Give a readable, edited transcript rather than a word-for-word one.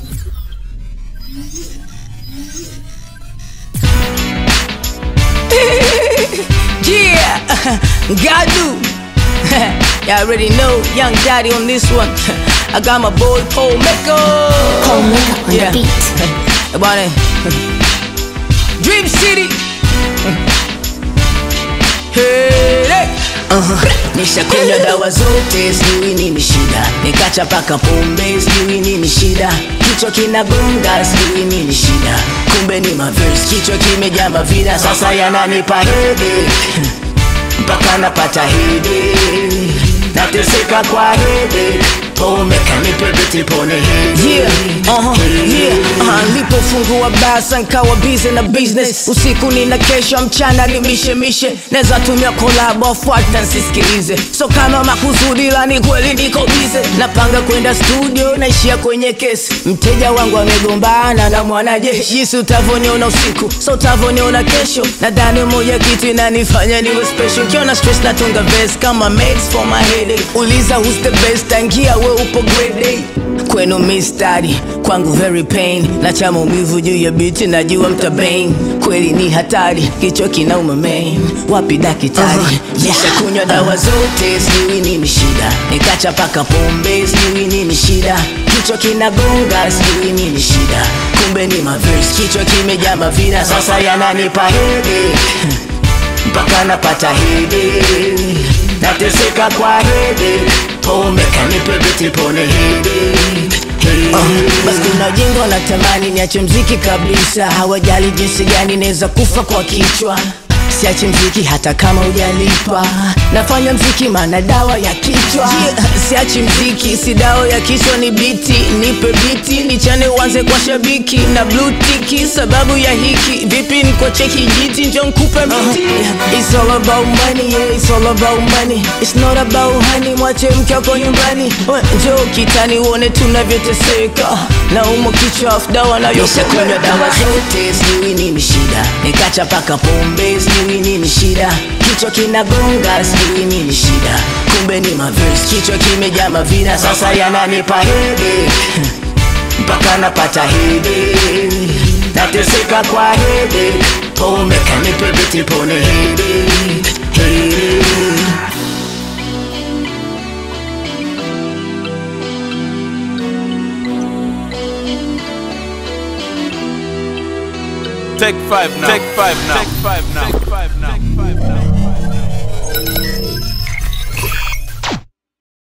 Yeah, Gadu. Y'all already know, Young Daddy on this one. I got my boy Paul Maker. Paul Maker on the beat. About it. Dream City. Hey. Nishakunywa dawa zote, sijui nini shida. Nikacha paka pombe, sijui nini shida. Kichwa kinagonga, sijui nini shida. Kumbe ni maverse, kichwa kimejaa mavida. Sasa yananipa headache, mpaka napata headache. Nateseka kwa headache, pombe kanipe biti pone headache. Nilipofungua basa nkawa busy na business. Usiku nina kesho, mchana ni mishe. Neza tumia collab, wafuata nsisikilize. So kama makusudi la ni kweli niko busy. Napanga kwenda studio, naishia kwenye kesi. Mteja wangu amegombana na mwanajeshi. Jinsi utavoniona usiku, so utavoniona kesho. Nadhani moja kitu inanifanya niwe special. Kiona stress natunga verse kama meds for my headache. Uliza who's the best, tangia we upo grade A. Kwenu mistari, kwangu very pain. Nacha maumivu juu ya biti, najua mtabane. Kweli ni hatari, kichwa kinauma main. Wapi dakitari? Nishakunywa dawa zote, sijui nini shida. Nikacha paka pombe, sijui nini shida. Kichwa kinagonga, sijui nini shida. Kumbe ni maverse, kichwa kimejaa mavida. Sasa yananipa headache, mpaka napata headache. Nateseka kwa headache, pombe kanipe biti pone headache. Basi kuna jingo na tamani niache mziki kabisa. Hawajali jinsi gani neza kufa kwa kichwa. Siache mziki hata kama hujalipa. Nafanya mziki maana dawa ya kichwa. Siache mziki, si dawa ya kichwa ni biti. Nipe biti, nichane uanze kwa shabiki. Na blue tiki, sababu ya hiki. Vipi niko cheki jiti, njo nkupe miti. It's all about money, yeah, it's all about money. It's not about honey, mwache mke wako nyumbani. Njo kitani uone tunavyoteseka. Na umo kichwa afu dawa na yote. Nishakunywa dawa zote, sijui nini shida. Nikacha paka pombe, sijui nini shida. Kichwa kinagonga, sijui nini shida. Kumbe ni maverse, kichwa kimejaa mavida. Sasa yananipa headache, mpaka napata headache. Nateseka kwa headache, pombe kanipe biti pone headache. Take 5 now. Take 5 now. Take 5 now.